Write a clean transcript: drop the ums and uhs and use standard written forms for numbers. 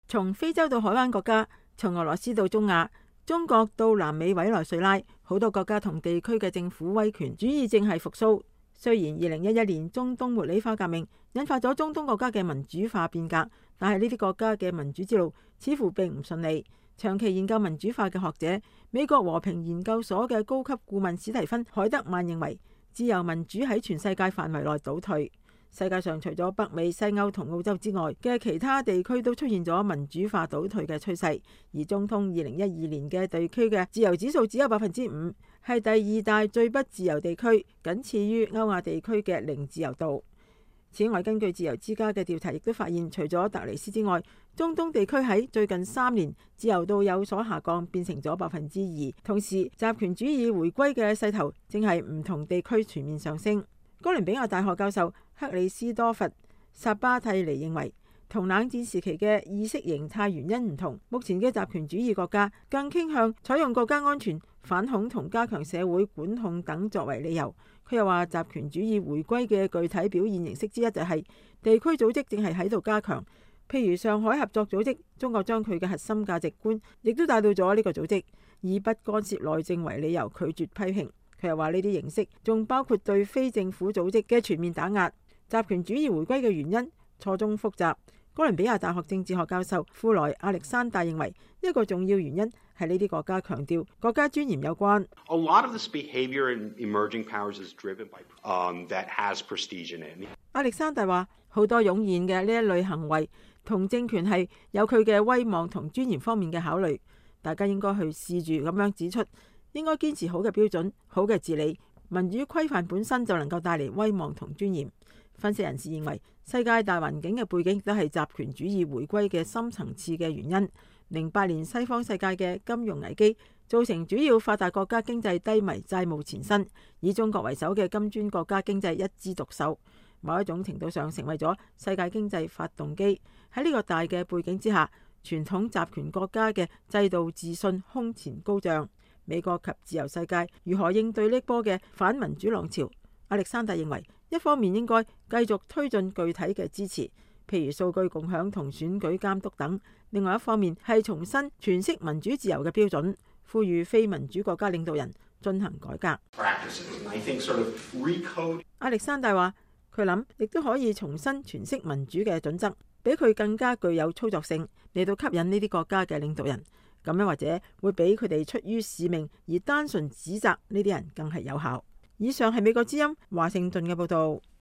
從非洲到海灣國家，從俄羅斯到中亞，中國到南美委內瑞拉，好多國家同地區嘅政府威權主義正係復甦。雖然2011年中東茉莉花革命引發咗中東國家嘅民主化變革，但係呢啲國家嘅民主之路似乎並唔順利。長期研究民主化嘅學者、美國和平研究所嘅高級顧問史蒂芬·海德曼認為，自由民主喺全世界範圍內倒退。世界上除咗北美、西歐同澳洲之外嘅其他地區都出現咗民主化倒退嘅趨勢，而中東2012年嘅地區嘅自由指數只有5%，係第二大最不自由地區，僅次於歐亞地區嘅零自由度。此外，根據自由之家嘅調查亦都發現，除咗突尼斯之外，中東地區喺最近3年自由度有所下降，變成咗2%。同時，集權主義回歸嘅勢頭正係唔同地區全面上升。哥倫比亞大學教授克里斯多弗·薩巴蒂尼認為，同冷戰時期嘅意識形態原因唔同，目前嘅集權主義國家更傾向採用國家安全、反恐同加強社會管控等作為理由。佢又話，集權主義回歸嘅具體表現形式之一就係地區組織正係喺度加強，譬如上海合作組織，中國將佢嘅核心價值觀亦都帶到咗呢個組織，以不干涉內政為理由拒絕批評。佢又話呢啲形式仲包括對非政府組織嘅全面打壓。集權主義回歸嘅原因錯綜複雜。哥倫比亞大學政治學教授富萊亞歷山大認為，一個重要原因係呢啲國家強調國家尊嚴有關。亞歷山大話，好多湧現嘅呢一類行為同政權係有佢嘅威望同尊嚴方面嘅考慮。大家應該去試住咁樣指出，應該堅持好嘅標準、好嘅治理、民主規範本身就能夠帶嚟威望同尊嚴。分析人士認為，世界大環境嘅背景都係集權主義回歸嘅深層次嘅原因。08年西方世界嘅金融危機造成主要發達國家經濟低迷、債務纏身，以中國為首嘅金磚國家經濟一枝獨秀，某一種程度上成為咗世界經濟發動機。喺呢個大嘅背景之下，傳統集權國家嘅制度自信空前高漲。美國及自由世界如何應對呢波嘅反民主浪潮？亞歷山大認為，一方面應該繼續推進具體嘅支持，譬如數據共享同選舉監督等；另外一方面係重新詮釋民主自由嘅標準，呼籲非民主國家領導人進行改革。亞歷山大話，佢諗亦都可以重新詮釋民主嘅準則，俾佢更加具有操作性，嚟到吸引呢啲國家嘅領導人。咁樣或者會比佢哋出於使命而單純指責呢啲人更係有效。以上係美國之音華盛頓嘅報道。